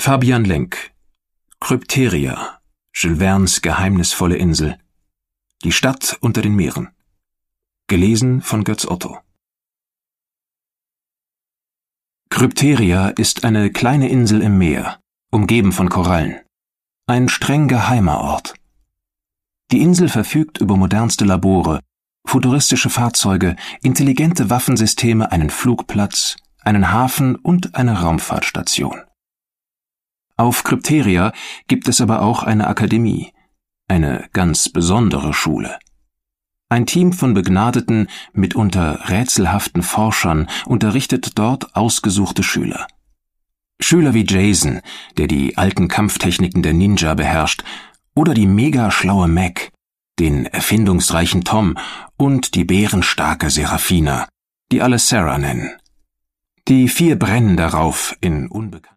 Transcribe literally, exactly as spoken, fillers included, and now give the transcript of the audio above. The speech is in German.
Fabian Lenk, Krypteria, Jules Vernes geheimnisvolle Insel. Die Stadt unter den Meeren. Gelesen von Götz Otto. Krypteria ist eine kleine Insel im Meer, umgeben von Korallen. Ein streng geheimer Ort. Die Insel verfügt über modernste Labore, futuristische Fahrzeuge, intelligente Waffensysteme, einen Flugplatz, einen Hafen und eine Raumfahrtstation. Auf Krypteria gibt es aber auch eine Akademie, eine ganz besondere Schule. Ein Team von begnadeten, mitunter rätselhaften Forschern unterrichtet dort ausgesuchte Schüler. Schüler wie Jason, der die alten Kampftechniken der Ninja beherrscht, oder die mega schlaue Mac, den erfindungsreichen Tom und die bärenstarke Serafina, die alle Sarah nennen. Die vier brennen darauf, in unbekannten